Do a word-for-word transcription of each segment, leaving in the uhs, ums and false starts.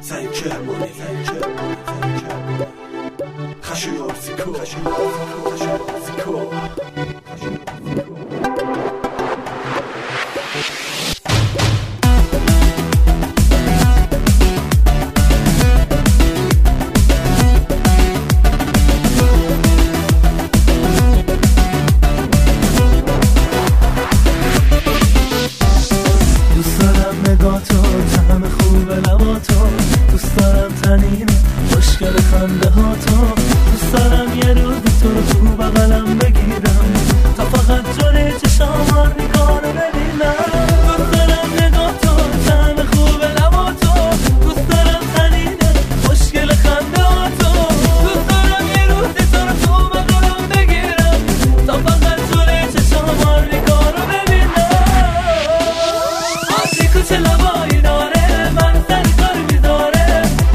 Sen Kermoni Kaşıyor Ziko Kaşıyor Ziko خوشگل خنده ها تو دوست دارم یه روزی تو رو تو بغلم بگیرم تا فقط جوری چشامات نگاه رو ببینم دوست دارم نگاه تو طعم خوب لبا تو دوست دارم خنینه خوشگل خنده ها تو دوست دارم یه روزی تو رو تو بغلم بگیرم تا فقط جوری چشامات نگاه رو ببینم آتی کوچه لبایی داره من سر کار میذاره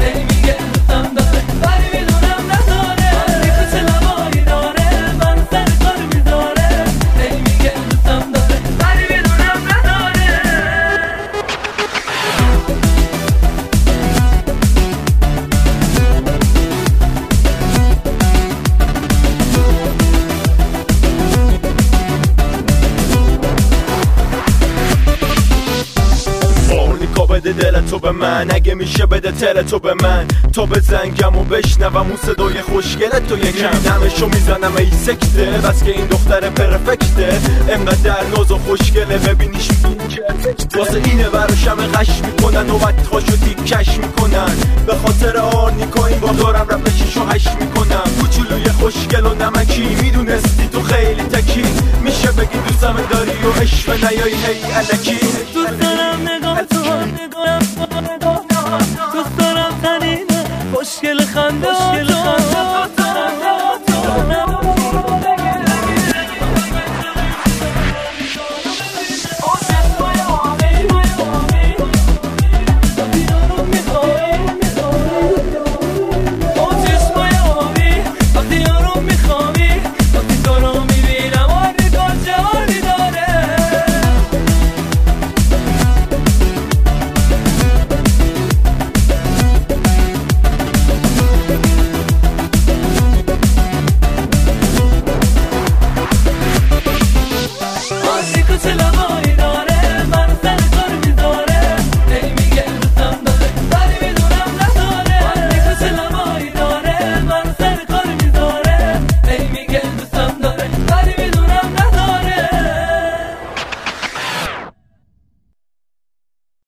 بده دل تو به من اگه میشه بده تل تو به من تو به زنگم و بشنوم اون صدای خوشگل تو یکم نمشو میزنم ای سکته بس که این دختر پرفکته انقدر ناز و خوشگله ببینیش میگین که واسه اینه براشم قش میکنن نوبت هاشو تیکش میکنن به خاطر آرنیکا این با دارم رپششو هش میکنم کوچولوی خوشگل و نمکی میدونستی تو خیلی تکی میشه بگی دوستم داری و عشق نیایی هی الکی دوست دارم نگاه تو دوست دارم تنینه خوشگل خنده